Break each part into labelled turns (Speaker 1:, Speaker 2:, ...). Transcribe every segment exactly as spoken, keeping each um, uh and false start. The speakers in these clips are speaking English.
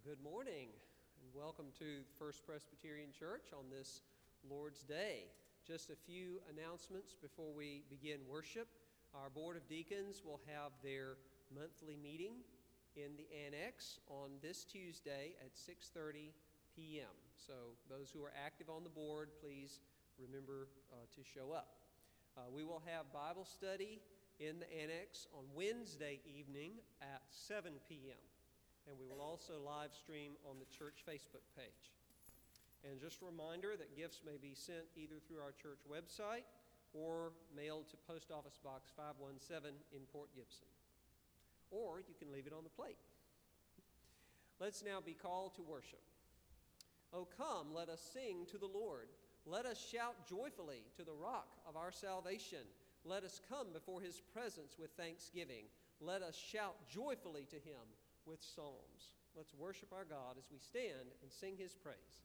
Speaker 1: Good morning, and welcome to First Presbyterian Church on this Lord's Day. Just a few announcements before we begin worship. Our Board of Deacons will have their monthly meeting in the annex on this Tuesday at six thirty p.m. So those who are active on the board, please remember uh, to show up. Uh, we will have Bible study in the annex on Wednesday evening at seven p.m. And we will also live stream on the church Facebook page. And just a reminder that gifts may be sent either through our church website or mailed to Post Office Box five one seven in Port Gibson. Or you can leave it on the plate. Let's now be called to worship. Oh, come, let us sing to the Lord. Let us shout joyfully to the rock of our salvation. Let us come before his presence with thanksgiving. Let us shout joyfully to him with psalms. Let's worship our God as we stand and sing his praise.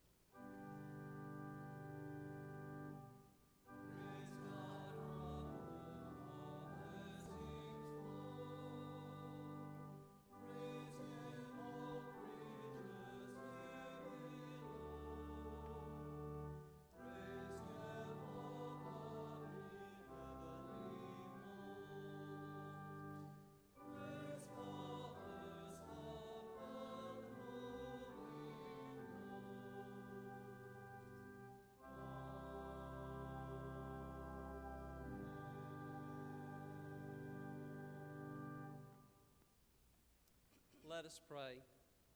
Speaker 1: Let us pray.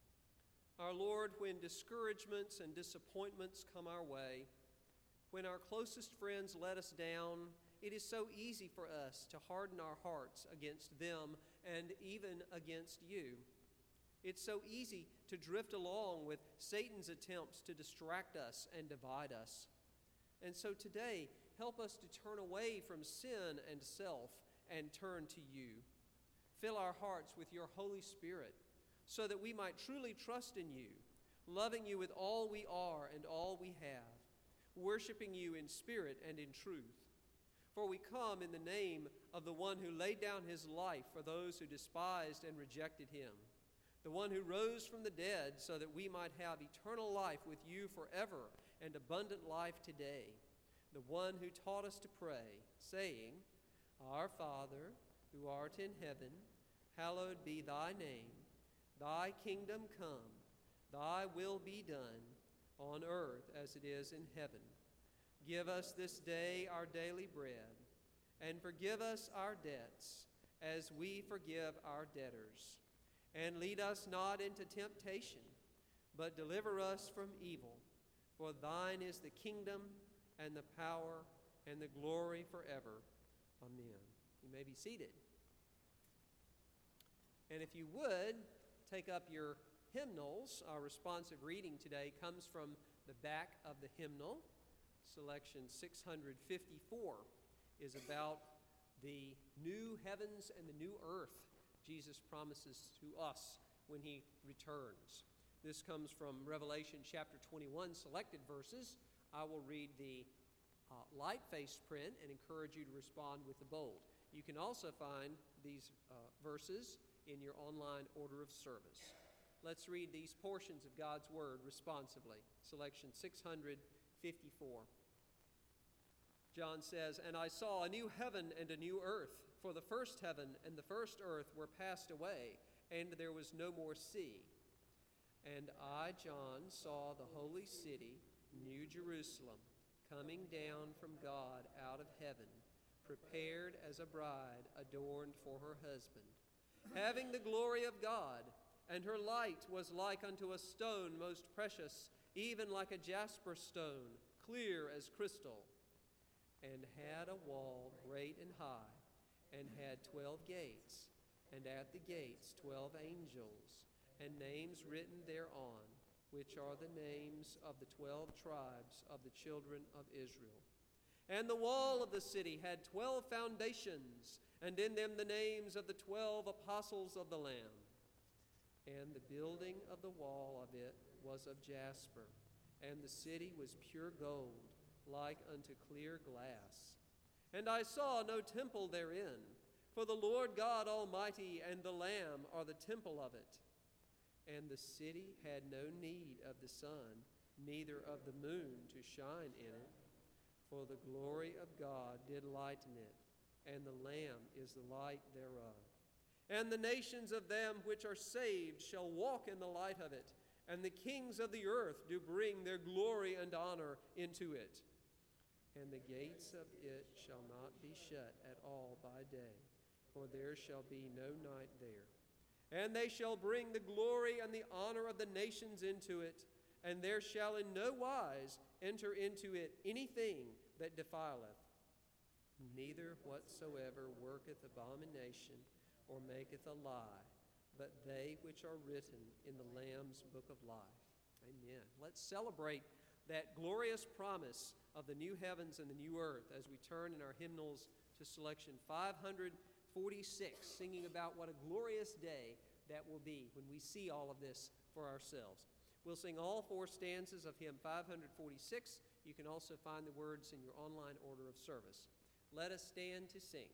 Speaker 1: Our Lord, when discouragements and disappointments come our way, when our closest friends let us down, it is so easy for us to harden our hearts against them and even against you. It's so easy to drift along with Satan's attempts to distract us and divide us. And so today, help us to turn away from sin and self and turn to you. Fill our hearts with your Holy Spirit so that we might truly trust in you, loving you with all we are and all we have, worshiping you in spirit and in truth. For we come in the name of the one who laid down his life for those who despised and rejected him, the one who rose from the dead so that we might have eternal life with you forever and abundant life today, the one who taught us to pray, saying, Our Father, who art in heaven, hallowed be thy name. Thy kingdom come, thy will be done, on earth as it is in heaven. Give us this day our daily bread, and forgive us our debts, as we forgive our debtors. And lead us not into temptation, but deliver us from evil. For thine is the kingdom, and the power, and the glory forever. Amen. You may be seated. And if you would, take up your hymnals. Our responsive reading today comes from the back of the hymnal. Selection six hundred fifty-four is about the new heavens and the new earth Jesus promises to us when he returns. This comes from Revelation chapter twenty-one, selected verses. I will read the uh, light-faced print and encourage you to respond with the bold. You can also find these uh, verses in your online order of service. Let's read these portions of God's Word responsively. Selection six hundred fifty-four. John says, And I saw a new heaven and a new earth, for the first heaven and the first earth were passed away, and there was no more sea. And I, John, saw the holy city, New Jerusalem, coming down from God out of heaven, prepared as a bride adorned for her husband, having the glory of God, and her light was like unto a stone most precious, even like a jasper stone, clear as crystal, and had a wall great and high, and had twelve gates, and at the gates twelve angels, and names written thereon, which are the names of the twelve tribes of the children of Israel. And the wall of the city had twelve foundations, and in them the names of the twelve apostles of the Lamb. And the building of the wall of it was of jasper, and the city was pure gold, like unto clear glass. And I saw no temple therein, for the Lord God Almighty and the Lamb are the temple of it. And the city had no need of the sun, neither of the moon to shine in it, for the glory of God did lighten it, and the Lamb is the light thereof. And the nations of them which are saved shall walk in the light of it, and the kings of the earth do bring their glory and honor into it. And the gates of it shall not be shut at all by day, for there shall be no night there. And they shall bring the glory and the honor of the nations into it, and there shall in no wise enter into it anything that defileth, neither whatsoever worketh abomination or maketh a lie, but they which are written in the Lamb's book of life. Amen. Let's celebrate that glorious promise of the new heavens and the new earth as we turn in our hymnals to selection five forty-six, singing about what a glorious day that will be when we see all of this for ourselves. We'll sing all four stanzas of hymn five forty-six. You can also find the words in your online order of service. Let us stand to sing.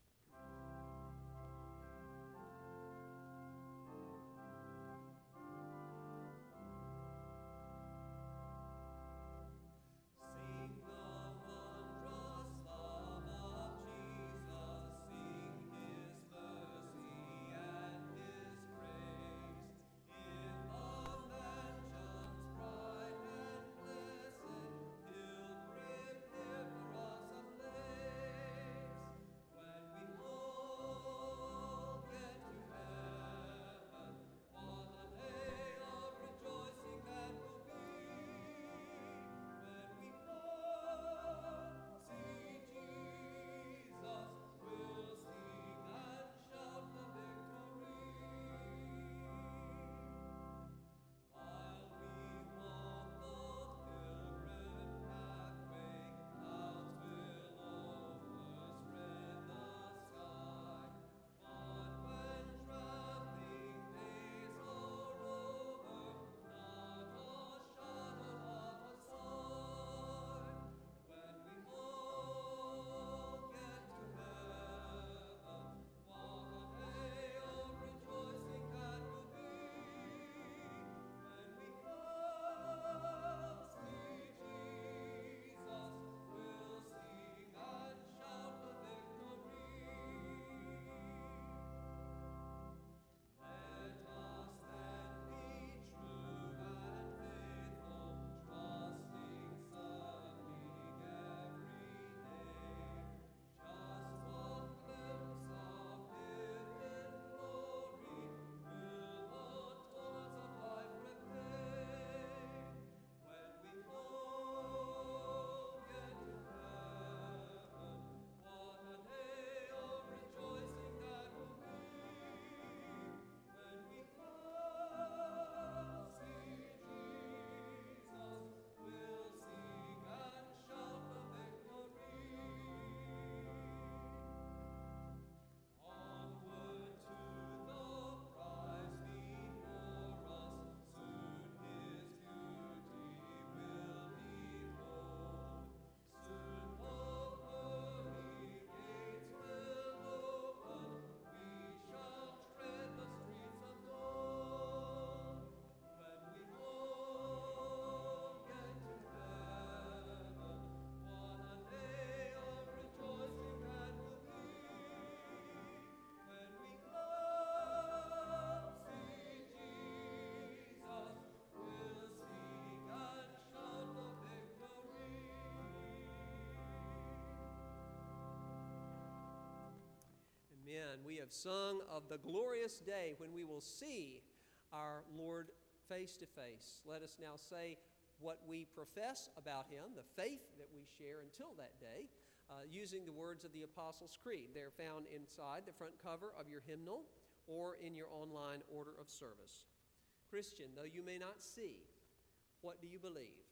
Speaker 1: Amen. We have sung of the glorious day when we will see our Lord face to face. Let us now say what we profess about him, the faith that we share until that day, uh, using the words of the Apostles' Creed. They're found inside the front cover of your hymnal or in your online order of service. Christian, though you may not see, what do you believe?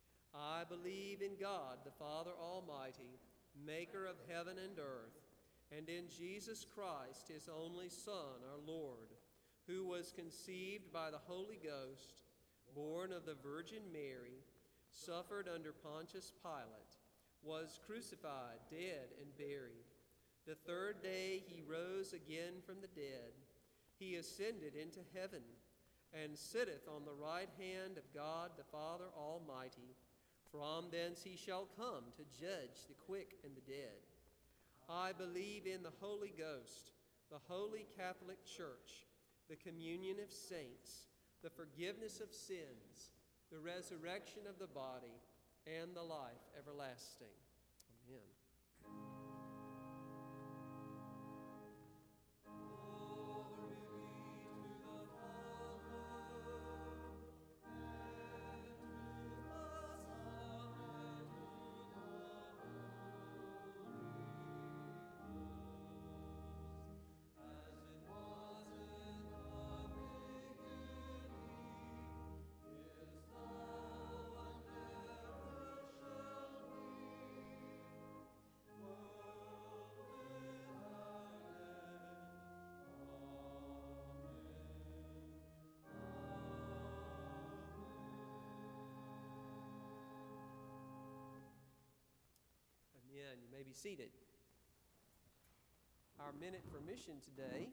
Speaker 1: I believe in God, the Father Almighty, maker of heaven and earth, and in Jesus Christ, his only Son, our Lord, who was conceived by the Holy Ghost, born of the Virgin Mary, suffered under Pontius Pilate, was crucified, dead, and buried. The third day he rose again from the dead. He ascended into heaven and sitteth on the right hand of God the Father Almighty. From thence he shall come to judge the quick and the dead. I believe in the Holy Ghost, the Holy Catholic Church, the communion of saints, the forgiveness of sins, the resurrection of the body, and the life everlasting. Amen. Amen. You may be seated. Our minute for mission today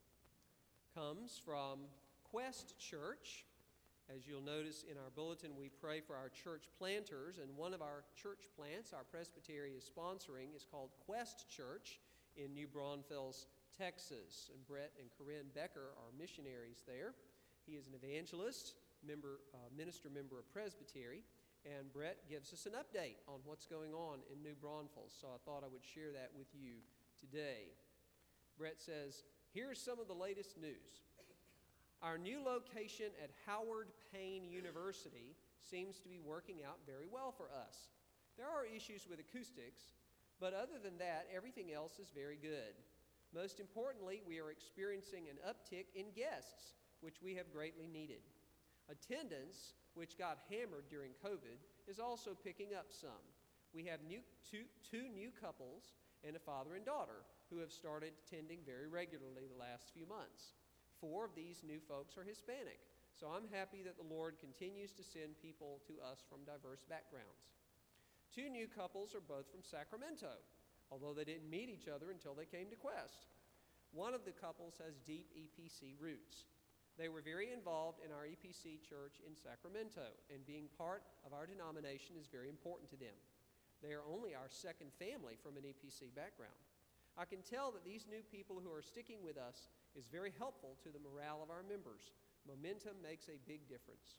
Speaker 1: comes from Quest Church. As you'll notice in our bulletin, we pray for our church planters, and one of our church plants our presbytery is sponsoring is called Quest Church in New Braunfels, Texas. And Brett and Corinne Becker are missionaries there. He is an evangelist, member, uh, minister member of Presbytery. And Brett gives us an update on what's going on in New Braunfels, so I thought I would share that with you today. Brett says, here's some of the latest news. Our new location at Howard Payne University seems to be working out very well for us. There are issues with acoustics, but other than that, everything else is very good. Most importantly, we are experiencing an uptick in guests, which we have greatly needed. Attendance, which got hammered during COVID, is also picking up some. We have new, two, two new couples and a father and daughter who have started attending very regularly the last few months. Four of these new folks are Hispanic, so I'm happy that the Lord continues to send people to us from diverse backgrounds. Two new couples are both from Sacramento, although they didn't meet each other until they came to Quest. One of the couples has deep E P C roots. They were very involved in our E P C church in Sacramento, and being part of our denomination is very important to them. They are only our second family from an E P C background. I can tell that these new people who are sticking with us is very helpful to the morale of our members. Momentum makes a big difference.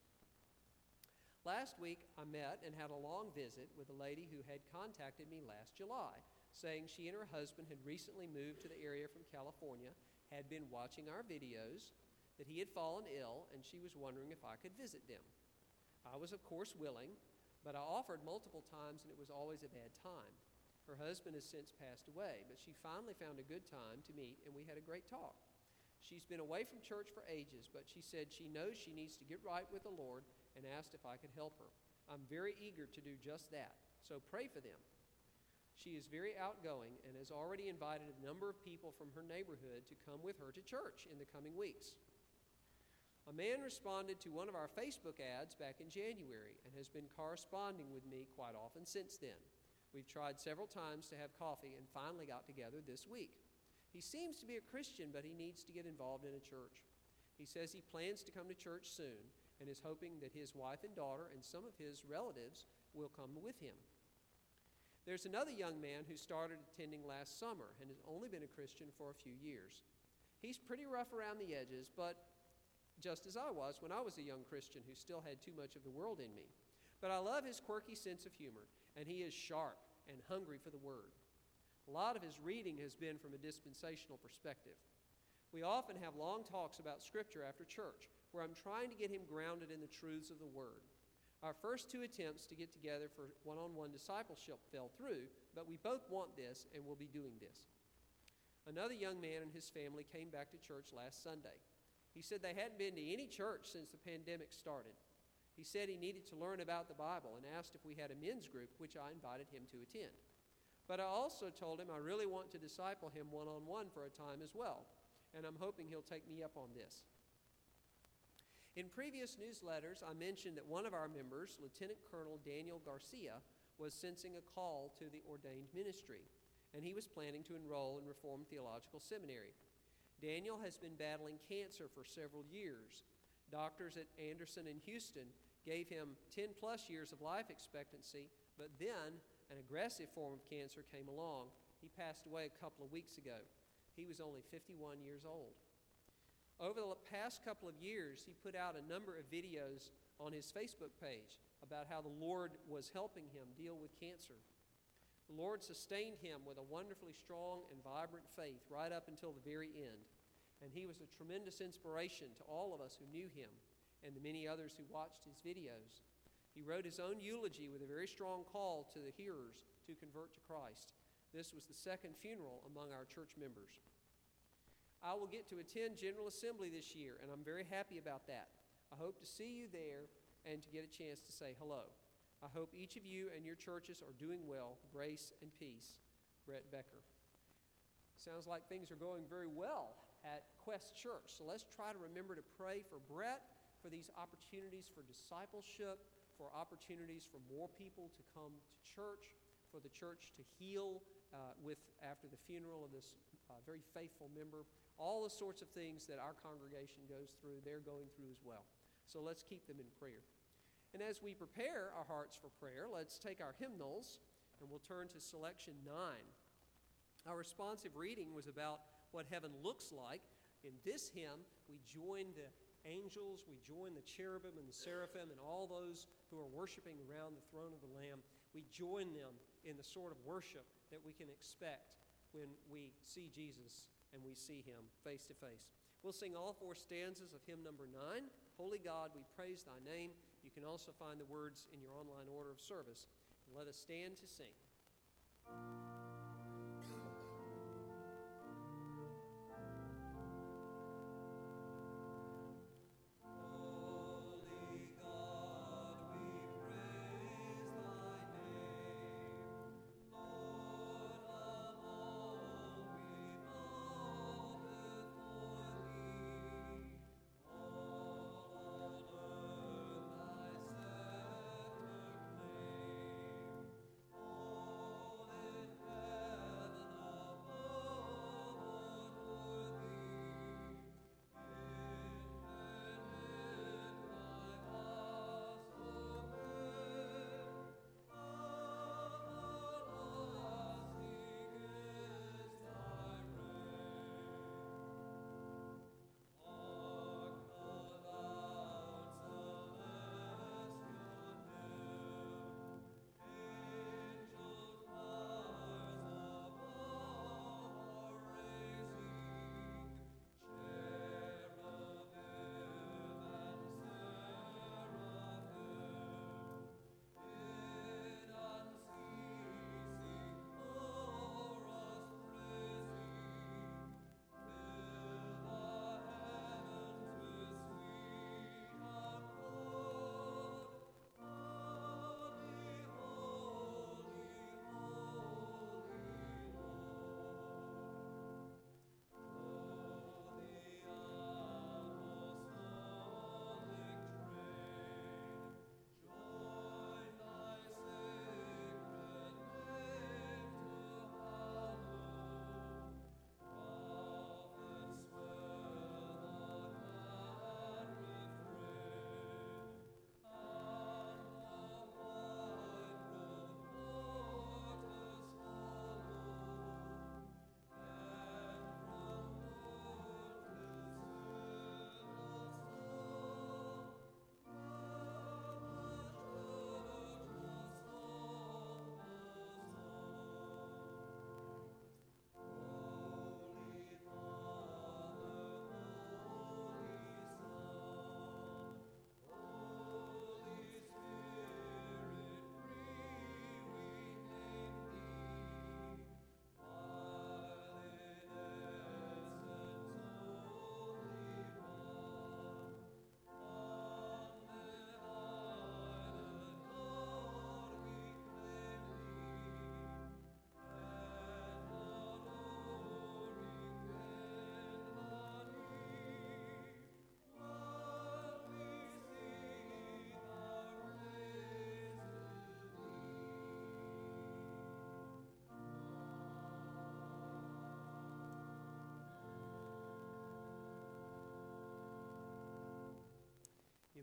Speaker 1: Last week, I met and had a long visit with a lady who had contacted me last July, saying she and her husband had recently moved to the area from California, had been watching our videos, that he had fallen ill, and she was wondering if I could visit them. I was, of course, willing, but I offered multiple times, and it was always a bad time. Her husband has since passed away, but she finally found a good time to meet, and we had a great talk. She's been away from church for ages, but she said she knows she needs to get right with the Lord and asked if I could help her. I'm very eager to do just that, so pray for them. She is very outgoing and has already invited a number of people from her neighborhood to come with her to church in the coming weeks. A man responded to one of our Facebook ads back in January and has been corresponding with me quite often since then. We've tried several times to have coffee and finally got together this week. He seems to be a Christian, but he needs to get involved in a church. He says he plans to come to church soon and is hoping that his wife and daughter and some of his relatives will come with him. There's another young man who started attending last summer and has only been a Christian for a few years. He's pretty rough around the edges, but just as I was when I was a young Christian who still had too much of the world in me. But I love his quirky sense of humor, and he is sharp and hungry for the Word. A lot of his reading has been from a dispensational perspective. We often have long talks about Scripture after church, where I'm trying to get him grounded in the truths of the Word. Our first two attempts to get together for one-on-one discipleship fell through, but we both want this, and we'll be doing this. Another young man and his family came back to church last Sunday. He said they hadn't been to any church since the pandemic started. He said he needed to learn about the Bible and asked if we had a men's group, which I invited him to attend. But I also told him I really want to disciple him one-on-one for a time as well, and I'm hoping he'll take me up on this. In previous newsletters, I mentioned that one of our members, Lieutenant Colonel Daniel Garcia, was sensing a call to the ordained ministry, and he was planning to enroll in Reformed Theological Seminary. Daniel has been battling cancer for several years. Doctors at Anderson in Houston gave him ten plus years of life expectancy, but then an aggressive form of cancer came along. He passed away a couple of weeks ago. He was only fifty-one years old. Over the past couple of years, he put out a number of videos on his Facebook page about how the Lord was helping him deal with cancer. The Lord sustained him with a wonderfully strong and vibrant faith right up until the very end. And he was a tremendous inspiration to all of us who knew him and the many others who watched his videos. He wrote his own eulogy with a very strong call to the hearers to convert to Christ. This was the second funeral among our church members. I will get to attend General Assembly this year, and I'm very happy about that. I hope to see you there and to get a chance to say hello. I hope each of you and your churches are doing well. Grace and peace. Brett Becker. Sounds like things are going very well at Quest Church. So let's try to remember to pray for Brett, for these opportunities for discipleship, for opportunities for more people to come to church, for the church to heal uh, with after the funeral of this uh, very faithful member. All the sorts of things that our congregation goes through, they're going through as well. So let's keep them in prayer. And as we prepare our hearts for prayer, let's take our hymnals, and we'll turn to selection nine. Our responsive reading was about what heaven looks like. In this hymn, we join the angels, we join the cherubim and the seraphim and all those who are worshiping around the throne of the Lamb. We join them in the sort of worship that we can expect when we see Jesus and we see him face to face. We'll sing all four stanzas of hymn number nine, Holy God, we praise thy name. You can also find the words in your online order of service. Let us stand to sing.
Speaker 2: Thy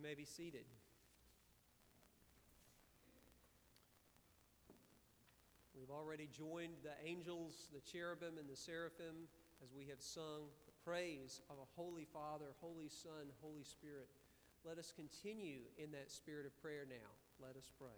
Speaker 1: may be seated. We've already joined the angels, the cherubim, and the seraphim as we have sung the praise of a Holy Father, Holy Son, Holy Spirit. Let us continue in that spirit of prayer now. Let us pray.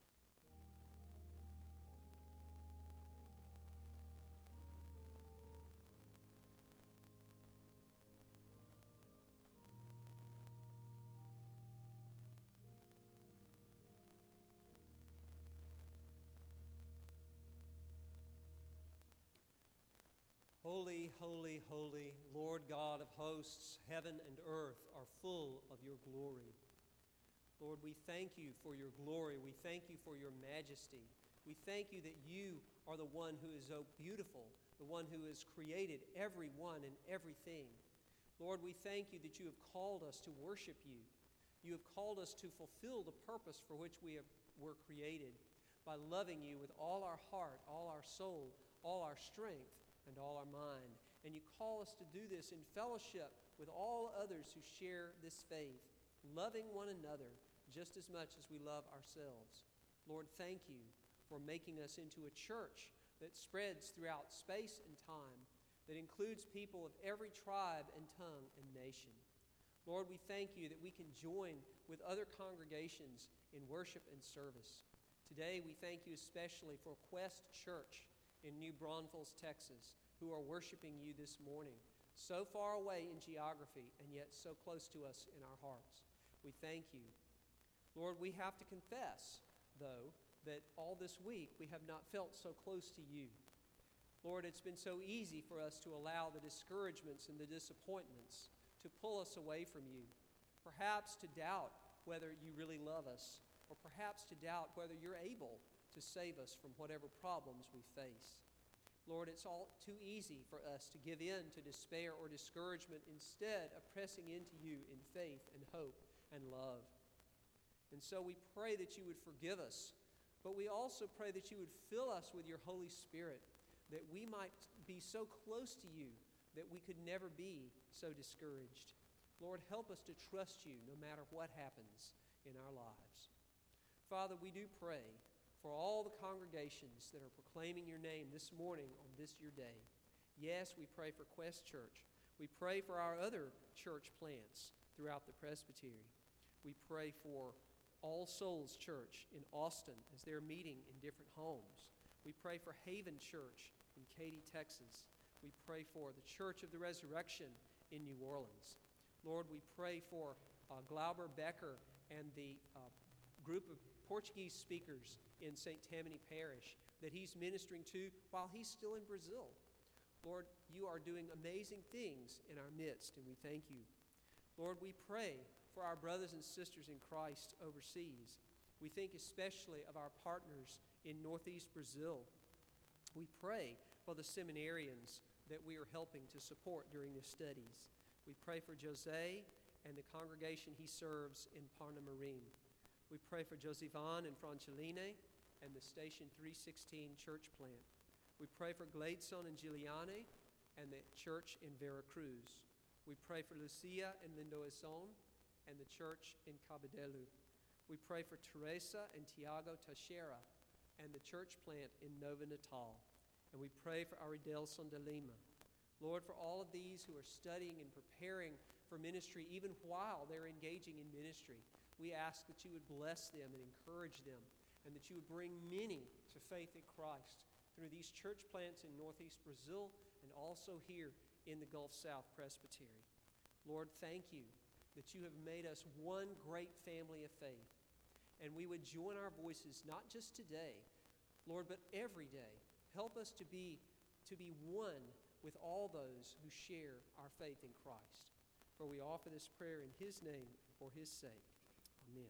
Speaker 1: Holy, holy, holy, Lord God of hosts, heaven and earth are full of your glory. Lord, we thank you for your glory. We thank you for your majesty. We thank you that you are the one who is so beautiful, the one who has created everyone and everything. Lord, we thank you that you have called us to worship you. You have called us to fulfill the purpose for which we have, were created by loving you with all our heart, all our soul, all our strength, and all our mind. And you call us to do this in fellowship with all others who share this faith, loving one another just as much as we love ourselves. Lord, thank you for making us into a church that spreads throughout space and time, that includes people of every tribe and tongue and nation. Lord, we thank you that we can join with other congregations in worship and service. Today, we thank you especially for Quest Church in New Braunfels, Texas, who are worshiping you this morning, so far away in geography and yet so close to us in our hearts. We thank you. Lord, we have to confess, though, that all this week we have not felt so close to you. Lord, it's been so easy for us to allow the discouragements and the disappointments to pull us away from you, perhaps to doubt whether you really love us, or perhaps to doubt whether you're able to save us from whatever problems we face. Lord, it's all too easy for us to give in to despair or discouragement instead of pressing into you in faith and hope and love. And so we pray that you would forgive us, but we also pray that you would fill us with your Holy Spirit, that we might be so close to you that we could never be so discouraged. Lord, help us to trust you no matter what happens in our lives. Father, we do pray for all the congregations that are proclaiming your name this morning on this your day. Yes, we pray for Quest Church. We pray for our other church plants throughout the presbytery. We pray for All Souls Church in Austin as they're meeting in different homes. We pray for Haven Church in Katy, Texas. We pray for the Church of the Resurrection in New Orleans. Lord, we pray for uh, Glauber Becker and the uh, group of Portuguese speakers in Saint Tammany Parish that he's ministering to while he's still in Brazil. Lord, you are doing amazing things in our midst, and we thank you. Lord, we pray for our brothers and sisters in Christ overseas. We think especially of our partners in Northeast Brazil. We pray for the seminarians that we are helping to support during their studies. We pray for Jose and the congregation he serves in Parnamirim. We pray for Josivan and Franceline and the Station three sixteen church plant. We pray for Gladson and Giuliani and the church in Veracruz. We pray for Lucia and Lindoezon and the church in Cabedelo. We pray for Teresa and Tiago Teixeira and the church plant in Nova Natal. And we pray for Aridelson de Lima. Lord, for all of these who are studying and preparing for ministry, even while they're engaging in ministry, we ask that you would bless them and encourage them, and that you would bring many to faith in Christ through these church plants in Northeast Brazil and also here in the Gulf South Presbytery. Lord, thank you that you have made us one great family of faith, and we would join our voices not just today, Lord, but every day. Help us to be, to be one with all those who share our faith in Christ. For we offer this prayer in his name and for his sake. Amen.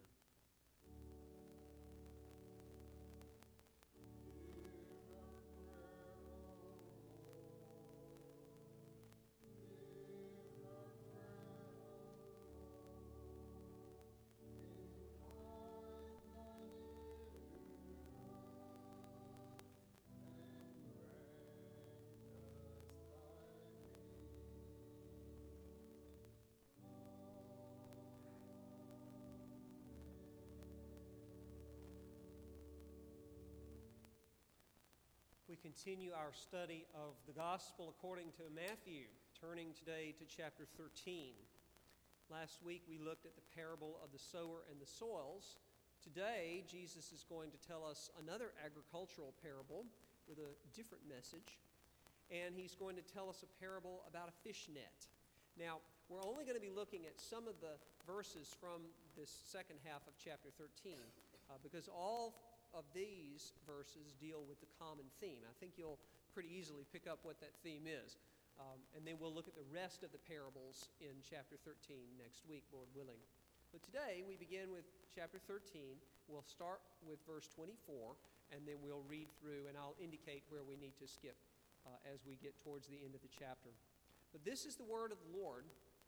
Speaker 1: We continue our study of the Gospel according to Matthew, turning today to chapter thirteen. Last week we looked at the parable of the sower and the soils. Today, Jesus is going to tell us another agricultural parable with a different message, and he's going to tell us a parable about a fish net. Now, we're only going to be looking at some of the verses from this second half of chapter thirteen, uh, because all of these verses deal with the common theme. I think you'll pretty easily pick up what that theme is. Um, and then we'll look at the rest of the parables in chapter thirteen next week, Lord willing. But today we begin with chapter thirteen. We'll start with verse twenty-four, and then we'll read through, and I'll indicate where we need to skip uh, as we get towards the end of the chapter. But this is the word of the Lord.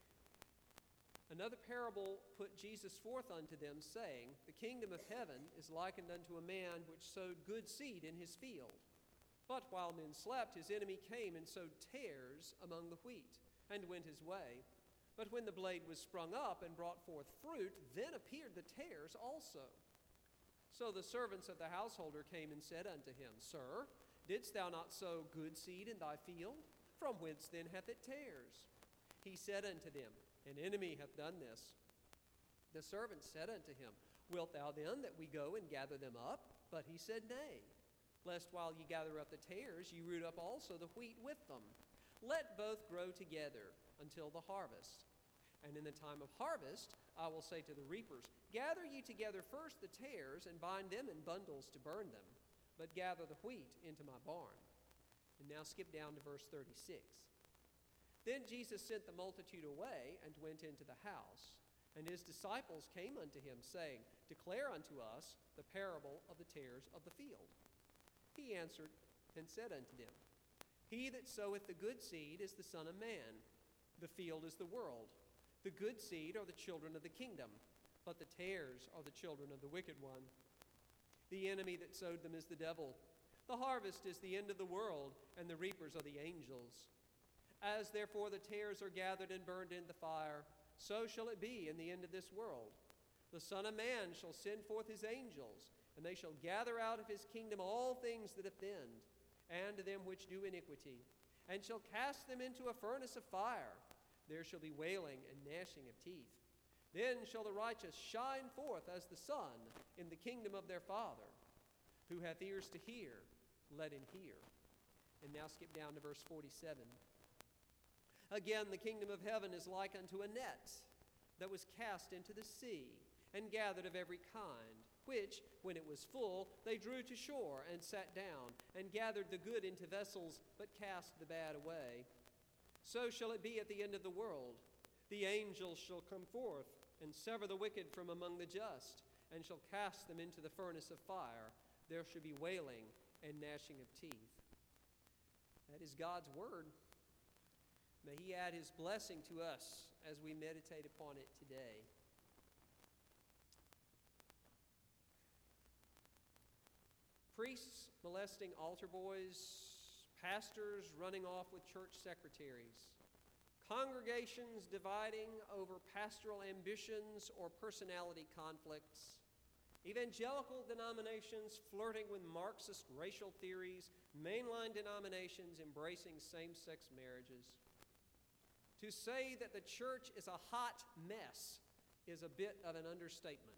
Speaker 1: Another parable put Jesus forth unto them, saying, The kingdom of heaven is likened unto a man which sowed good seed in his field. But while men slept, his enemy came and sowed tares among the wheat, and went his way. But when the blade was sprung up and brought forth fruit, then appeared the tares also. So the servants of the householder came and said unto him, Sir, didst thou not sow good seed in thy field? From whence then hath it tares? He said unto them, An enemy hath done this. The servants said unto him, Wilt thou then that we go and gather them up? But he said, Nay, lest while ye gather up the tares, ye root up also the wheat with them. Let both grow together until the harvest. And in the time of harvest, I will say to the reapers, Gather ye together first the tares, and bind them in bundles to burn them, but gather the wheat into my barn. And now skip down to verse thirty-six. Then Jesus sent the multitude away, and went into the house. And his disciples came unto him, saying, Declare unto us the parable of the tares of the field. He answered and said unto them, He that soweth the good seed is the Son of Man. The field is the world. The good seed are the children of the kingdom, but the tares are the children of the wicked one. The enemy that sowed them is the devil. The harvest is the end of the world, and the reapers are the angels. As therefore the tares are gathered and burned in the fire, so shall it be in the end of this world. The Son of Man shall send forth his angels, and they shall gather out of his kingdom all things that offend, and them which do iniquity, and shall cast them into a furnace of fire. There shall be wailing and gnashing of teeth. Then shall the righteous shine forth as the sun in the kingdom of their Father. Who hath ears to hear, let him hear. And now skip down to verse forty-seven. Again, the kingdom of heaven is like unto a net that was cast into the sea, and gathered of every kind, which, when it was full, they drew to shore, and sat down, and gathered the good into vessels, but cast the bad away. So shall it be at the end of the world. The angels shall come forth, and sever the wicked from among the just, and shall cast them into the furnace of fire. There shall be wailing and gnashing of teeth. That is God's word. May he add his blessing to us as we meditate upon it today. Priests molesting altar boys, pastors running off with church secretaries, congregations dividing over pastoral ambitions or personality conflicts, evangelical denominations flirting with Marxist racial theories, mainline denominations embracing same-sex marriages. To say that the church is a hot mess is a bit of an understatement.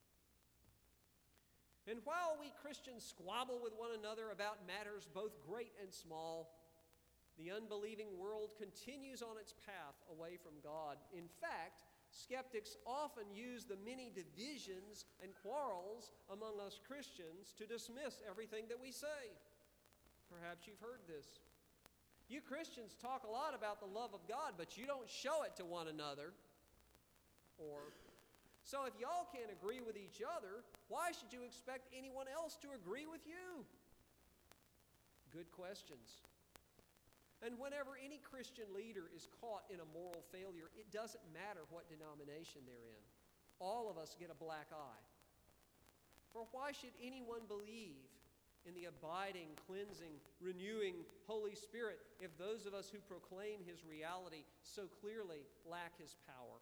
Speaker 1: And while we Christians squabble with one another about matters both great and small, the unbelieving world continues on its path away from God. In fact, skeptics often use the many divisions and quarrels among us Christians to dismiss everything that we say. Perhaps you've heard this. You Christians talk a lot about the love of God, but you don't show it to one another. Or, so if y'all can't agree with each other, why should you expect anyone else to agree with you? Good questions. And whenever any Christian leader is caught in a moral failure, it doesn't matter what denomination they're in. All of us get a black eye. For why should anyone believe in the abiding, cleansing, renewing Holy Spirit if those of us who proclaim his reality so clearly lack his power?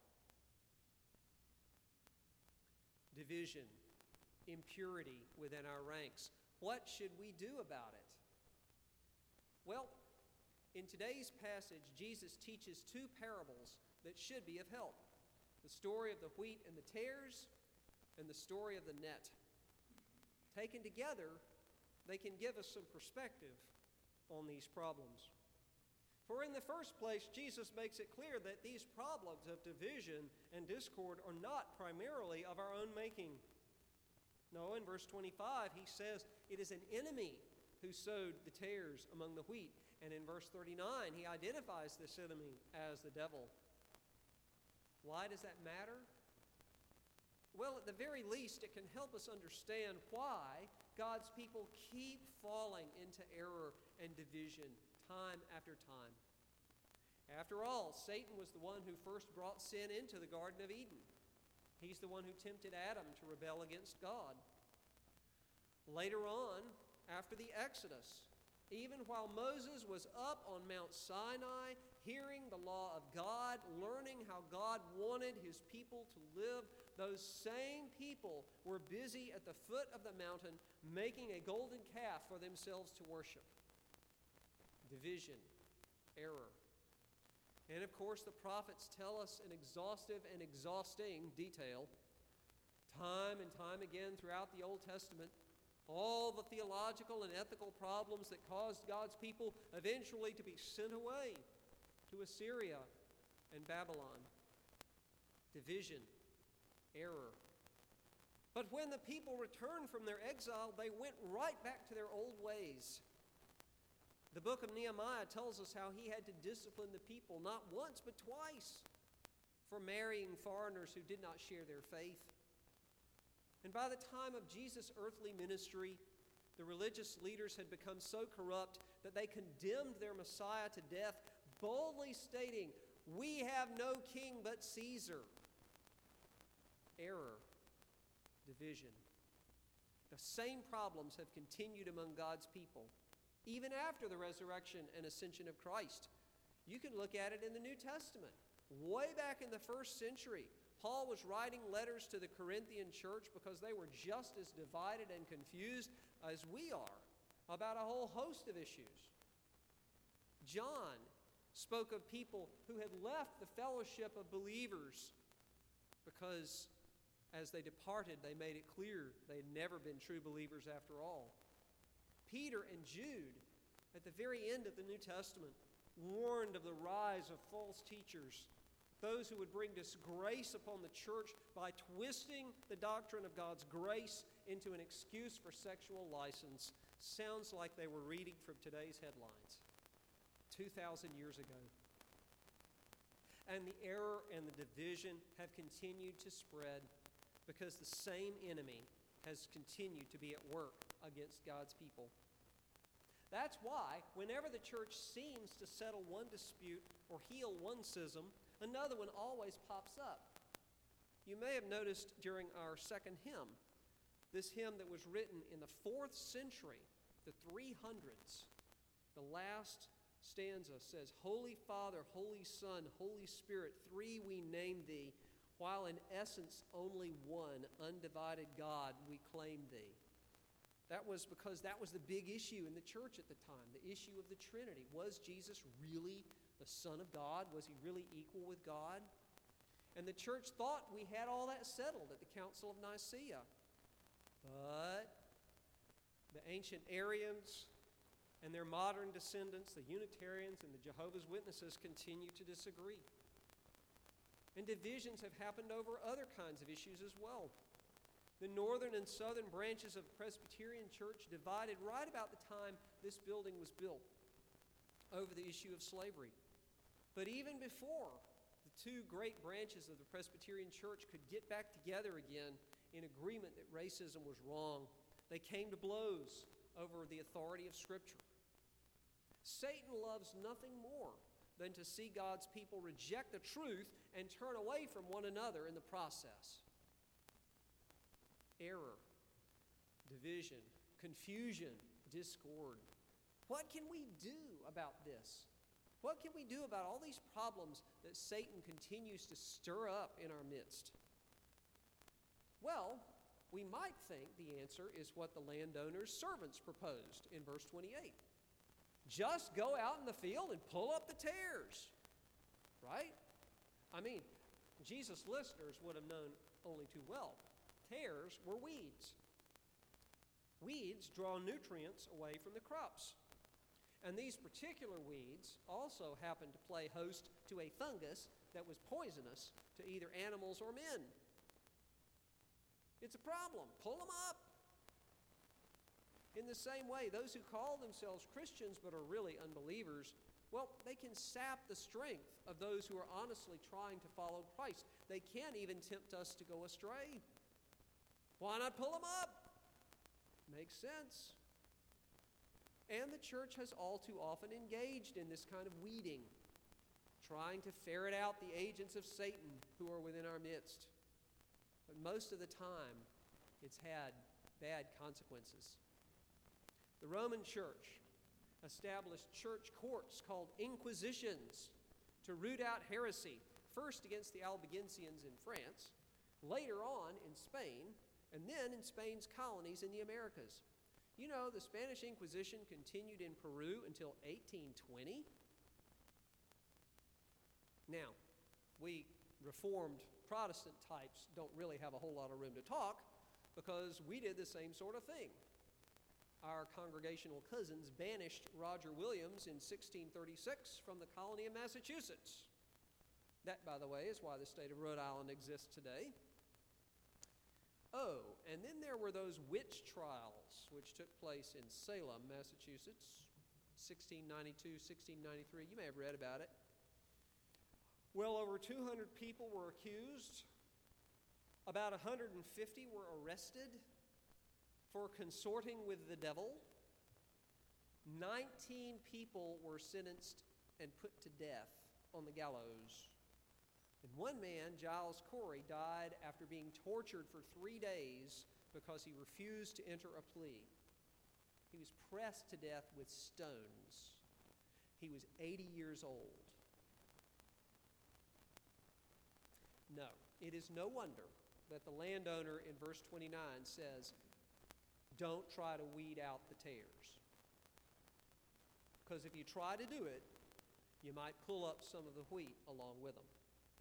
Speaker 1: Division, impurity within our ranks. What should we do about it? Well, in today's passage, Jesus teaches two parables that should be of help. The story of the wheat and the tares, and the story of the net. Taken together, they can give us some perspective on these problems. For in the first place, Jesus makes it clear that these problems of division and discord are not primarily of our own making. No, in verse twenty-five, he says it is an enemy who sowed the tares among the wheat. And in verse thirty-nine, he identifies this enemy as the devil. Why does that matter? Well, at the very least, it can help us understand why God's people keep falling into error and division time after time. After all, Satan was the one who first brought sin into the Garden of Eden. He's the one who tempted Adam to rebel against God. Later on, after the Exodus, even while Moses was up on Mount Sinai, hearing the law of God, learning how God wanted his people to live, those same people were busy at the foot of the mountain making a golden calf for themselves to worship. Division, error. And of course, the prophets tell us in exhaustive and exhausting detail, time and time again throughout the Old Testament, all the theological and ethical problems that caused God's people eventually to be sent away to Assyria and Babylon. Division, error. But when the people returned from their exile, they went right back to their old ways. The book of Nehemiah tells us how he had to discipline the people not once but twice for marrying foreigners who did not share their faith. And by the time of Jesus' earthly ministry, the religious leaders had become so corrupt that they condemned their Messiah to death, boldly stating, "We have no king but Caesar." Error, division. The same problems have continued among God's people, even after the resurrection and ascension of Christ. You can look at it in the New Testament. Way back in the first century, Paul was writing letters to the Corinthian church because they were just as divided and confused as we are about a whole host of issues. John spoke of people who had left the fellowship of believers because as they departed, they made it clear they had never been true believers after all. Peter and Jude, at the very end of the New Testament, warned of the rise of false teachers, those who would bring disgrace upon the church by twisting the doctrine of God's grace into an excuse for sexual license. Sounds like they were reading from today's headlines two thousand years ago. And the error and the division have continued to spread because the same enemy has continued to be at work against God's people. That's why whenever the church seems to settle one dispute or heal one schism, another one always pops up. You may have noticed during our second hymn, this hymn that was written in the fourth century, the three hundreds, the last stanza says, "Holy Father, Holy Son, Holy Spirit, three we name thee, while in essence only one, undivided God, we claim thee." That was because that was the big issue in the church at the time, the issue of the Trinity. Was Jesus really the Son of God? Was he really equal with God? And the church thought we had all that settled at the Council of Nicaea. But the ancient Arians and their modern descendants, the Unitarians and the Jehovah's Witnesses, continue to disagree. And divisions have happened over other kinds of issues as well. The northern and southern branches of the Presbyterian Church divided right about the time this building was built over the issue of slavery. But even before the two great branches of the Presbyterian Church could get back together again in agreement that racism was wrong, they came to blows over the authority of Scripture. Satan loves nothing more than to see God's people reject the truth and turn away from one another in the process. Error, division, confusion, discord. What can we do about this? What can we do about all these problems that Satan continues to stir up in our midst? Well, we might think the answer is what the landowner's servants proposed in verse twenty-eight. Just go out in the field and pull up the tares, right? I mean, Jesus' listeners would have known only too well. Tares were weeds. Weeds draw nutrients away from the crops. And these particular weeds also happen to play host to a fungus that was poisonous to either animals or men. It's a problem. Pull them up. In the same way, those who call themselves Christians but are really unbelievers, well, they can sap the strength of those who are honestly trying to follow Christ. They can even tempt us to go astray. Why not pull them up? Makes sense. And the church has all too often engaged in this kind of weeding, trying to ferret out the agents of Satan who are within our midst. But most of the time, it's had bad consequences. The Roman Church established church courts called inquisitions to root out heresy, first against the Albigensians in France, later on in Spain, and then in Spain's colonies in the Americas. You know, the Spanish Inquisition continued in Peru until eighteen twenty. Now, we Reformed Protestant types don't really have a whole lot of room to talk because we did the same sort of thing. Our congregational cousins banished Roger Williams in sixteen thirty-six from the colony of Massachusetts. That, by the way, is why the state of Rhode Island exists today. Oh, and then there were those witch trials, which took place in Salem, Massachusetts, sixteen ninety-two, sixteen ninety-three. You may have read about it. Well over two hundred people were accused. About one hundred fifty were arrested for consorting with the devil. nineteen people were sentenced and put to death on the gallows. And one man, Giles Corey, died after being tortured for three days because he refused to enter a plea. He was pressed to death with stones. He was eighty years old. No, it is no wonder that the landowner in verse twenty-nine says, don't try to weed out the tares. Because if you try to do it, you might pull up some of the wheat along with them.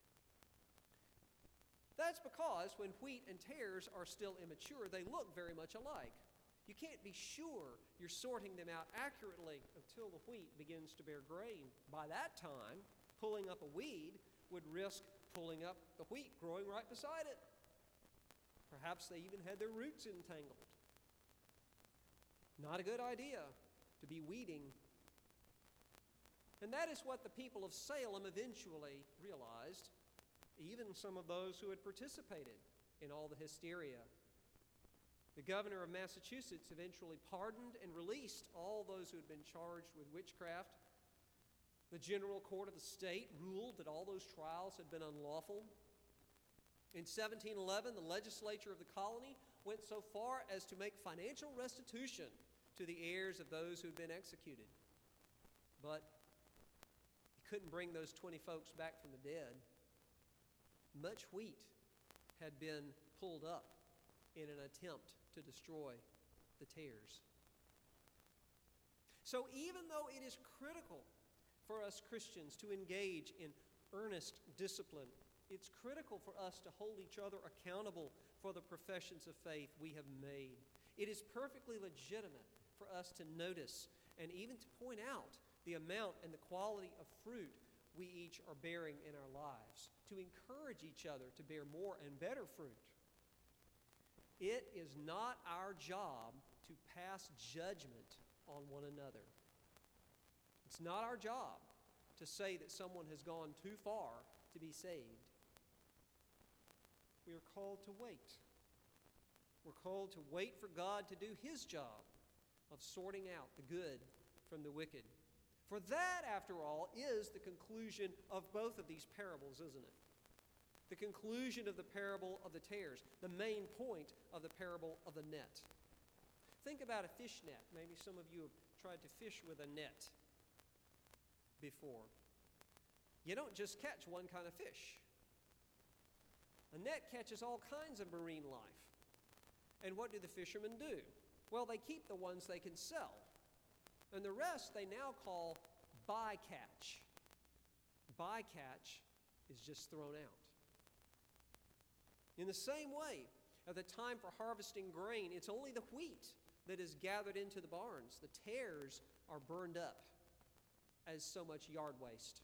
Speaker 1: That's because when wheat and tares are still immature, they look very much alike. You can't be sure you're sorting them out accurately until the wheat begins to bear grain. By that time, pulling up a weed would risk pulling up the wheat growing right beside it. Perhaps they even had their roots entangled. Not a good idea to be weeding. And that is what the people of Salem eventually realized, even some of those who had participated in all the hysteria. The governor of Massachusetts eventually pardoned and released all those who had been charged with witchcraft. The General Court of the state ruled that all those trials had been unlawful. In seventeen eleven, the legislature of the colony went so far as to make financial restitution to the heirs of those who had been executed. But he couldn't bring those twenty folks back from the dead. Much wheat had been pulled up in an attempt to destroy the tares. So even though it is critical for us Christians to engage in earnest discipline, it's critical for us to hold each other accountable for the professions of faith we have made. It is perfectly legitimate for us to notice and even to point out the amount and the quality of fruit we each are bearing in our lives, to encourage each other to bear more and better fruit. It is not our job to pass judgment on one another. It's not our job to say that someone has gone too far to be saved. We are called to wait. We're called to wait for God to do His job of sorting out the good from the wicked. For that, after all, is the conclusion of both of these parables, isn't it? The conclusion of the parable of the tares, the main point of the parable of the net. Think about a fish net. Maybe some of you have tried to fish with a net before. You don't just catch one kind of fish. A net catches all kinds of marine life. And what do the fishermen do? Well, they keep the ones they can sell. And the rest they now call bycatch. Bycatch is just thrown out. In the same way, at the time for harvesting grain, it's only the wheat that is gathered into the barns. The tares are burned up as so much yard waste.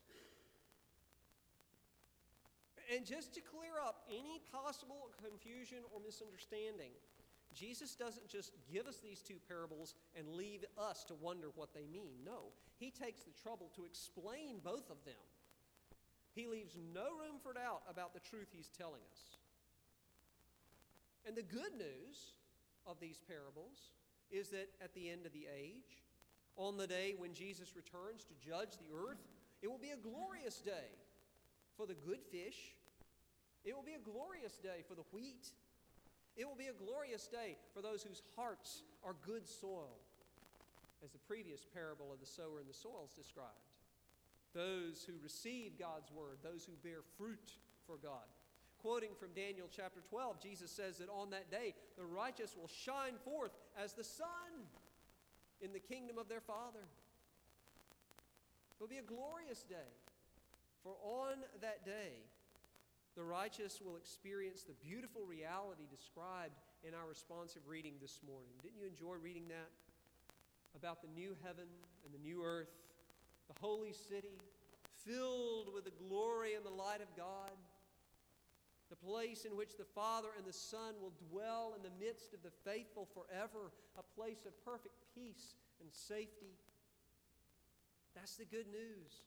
Speaker 1: And just to clear up any possible confusion or misunderstanding, Jesus doesn't just give us these two parables and leave us to wonder what they mean. No, he takes the trouble to explain both of them. He leaves no room for doubt about the truth he's telling us. And the good news of these parables is that at the end of the age, on the day when Jesus returns to judge the earth, it will be a glorious day for the good fish. It will be a glorious day for the wheat. It will be a glorious day for those whose hearts are good soil, as the previous parable of the sower and the soils described. Those who receive God's word, those who bear fruit for God. Quoting from Daniel chapter twelve, Jesus says that on that day, the righteous will shine forth as the sun in the kingdom of their Father. It will be a glorious day, for on that day, the righteous will experience the beautiful reality described in our responsive reading this morning. Didn't you enjoy reading that? About the new heaven and the new earth, the holy city, filled with the glory and the light of God, the place in which the Father and the Son will dwell in the midst of the faithful forever, a place of perfect peace and safety. That's the good news.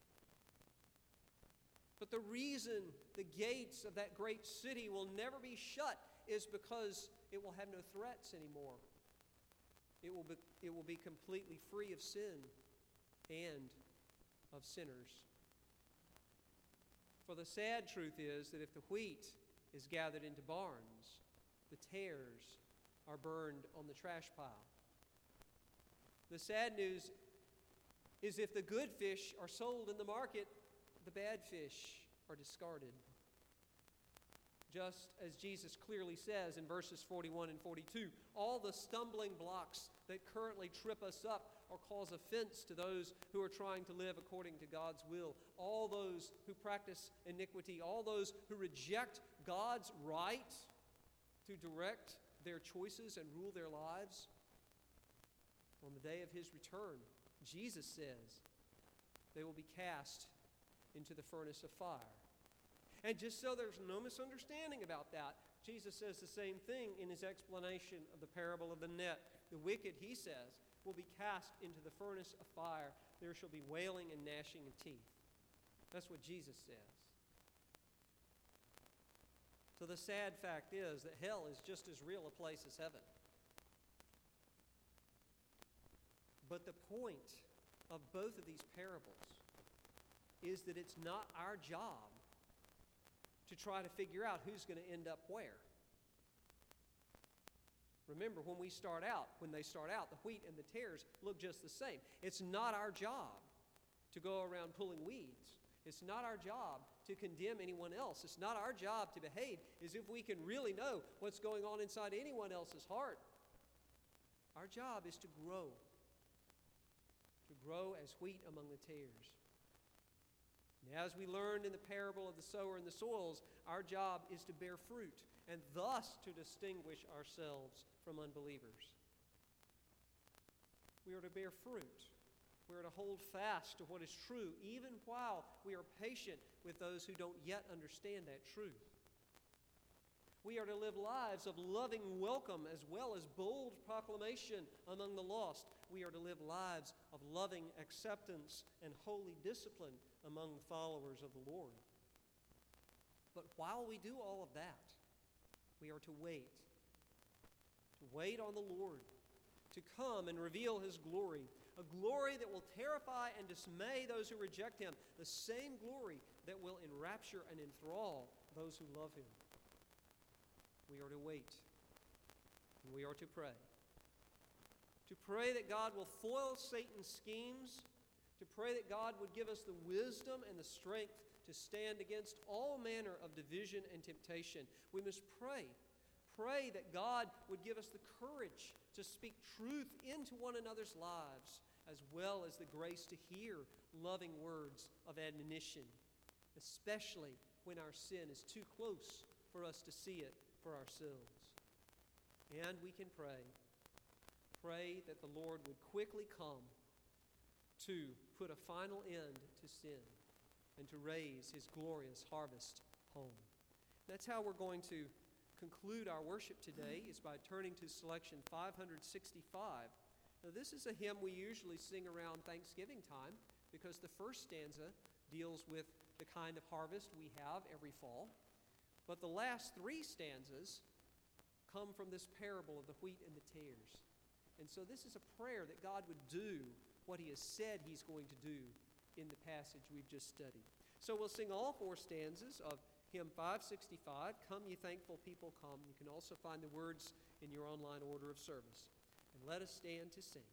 Speaker 1: But the reason the gates of that great city will never be shut is because it will have no threats anymore. It will be, it will be completely free of sin and of sinners. For the sad truth is that if the wheat is gathered into barns, the tares are burned on the trash pile. The sad news is if the good fish are sold in the market, the bad fish are discarded. Just as Jesus clearly says in verses forty-one and forty-two, all the stumbling blocks that currently trip us up or cause offense to those who are trying to live according to God's will, all those who practice iniquity, all those who reject God's right to direct their choices and rule their lives, on the day of his return, Jesus says they will be cast into the furnace of fire. And just so there's no misunderstanding about that, Jesus says the same thing in his explanation of the parable of the net. The wicked, he says, will be cast into the furnace of fire. There shall be wailing and gnashing of teeth. That's what Jesus says. So the sad fact is that hell is just as real a place as heaven. But the point of both of these parables is that it's not our job to try to figure out who's going to end up where. Remember, when we start out, when they start out, the wheat and the tares look just the same. It's not our job to go around pulling weeds. It's not our job to condemn anyone else. It's not our job to behave as if we can really know what's going on inside anyone else's heart. Our job is to grow, to grow as wheat among the tares. And as we learned in the parable of the sower and the soils, our job is to bear fruit and thus to distinguish ourselves from unbelievers. We are to bear fruit. We are to hold fast to what is true, even while we are patient with those who don't yet understand that truth. We are to live lives of loving welcome as well as bold proclamation among the lost. We are to live lives of loving acceptance and holy discipline among the followers of the Lord. But while we do all of that, we are to wait. To wait on the Lord, to come and reveal his glory, a glory that will terrify and dismay those who reject him, the same glory that will enrapture and enthrall those who love him. We are to wait, and we are to pray. To pray that God will foil Satan's schemes, to pray that God would give us the wisdom and the strength to stand against all manner of division and temptation. We must pray. Pray that God would give us the courage to speak truth into one another's lives as well as the grace to hear loving words of admonition, especially when our sin is too close for us to see it for ourselves. And we can pray, pray that the Lord would quickly come to put a final end to sin and to raise his glorious harvest home. That's how we're going to conclude our worship today, is by turning to selection five sixty-five. Now, this is a hymn we usually sing around Thanksgiving time because the first stanza deals with the kind of harvest we have every fall. But the last three stanzas come from this parable of the wheat and the tares. And so this is a prayer that God would do what he has said he's going to do in the passage we've just studied. So we'll sing all four stanzas of hymn five sixty-five, Come Ye Thankful People Come. You can also find the words in your online order of service. And let us stand to sing.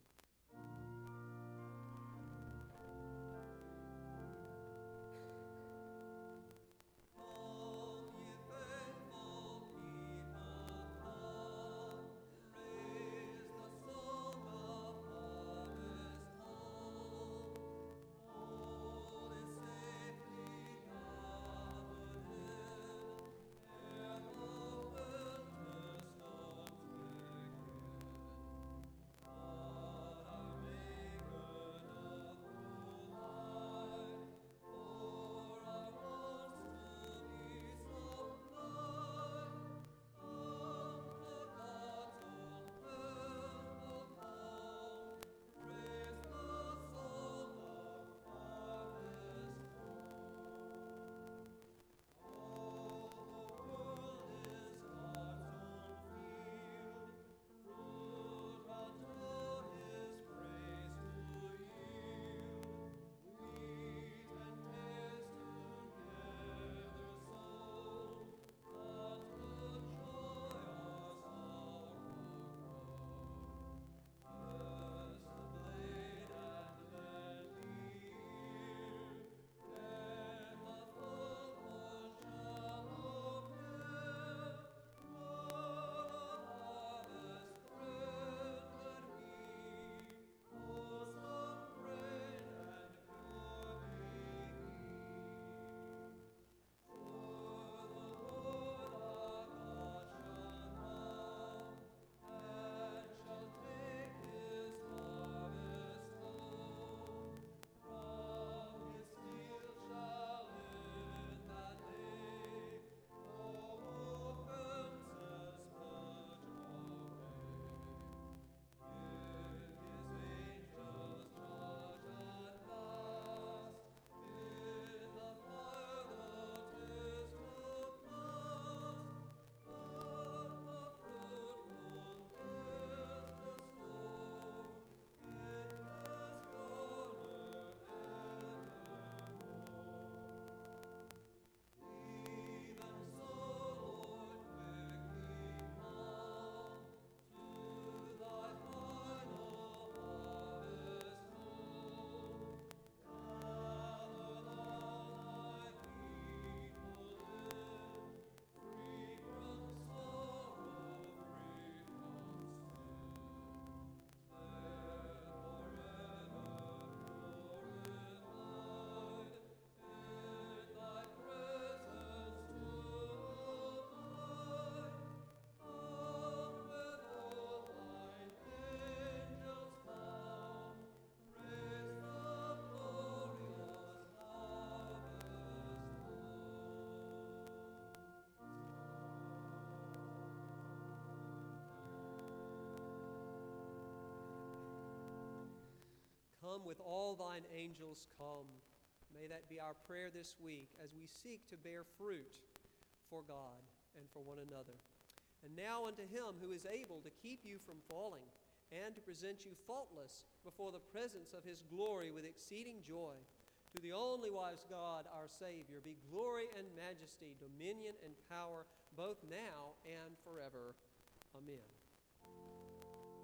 Speaker 1: Come with all thine angels, come. May that be our prayer this week as we seek to bear fruit for God and for one another. And now unto him who is able to keep you from falling and to present you faultless before the presence of his glory with exceeding joy, to the only wise God, our Savior, be glory and majesty, dominion and power, both now and forever. Amen.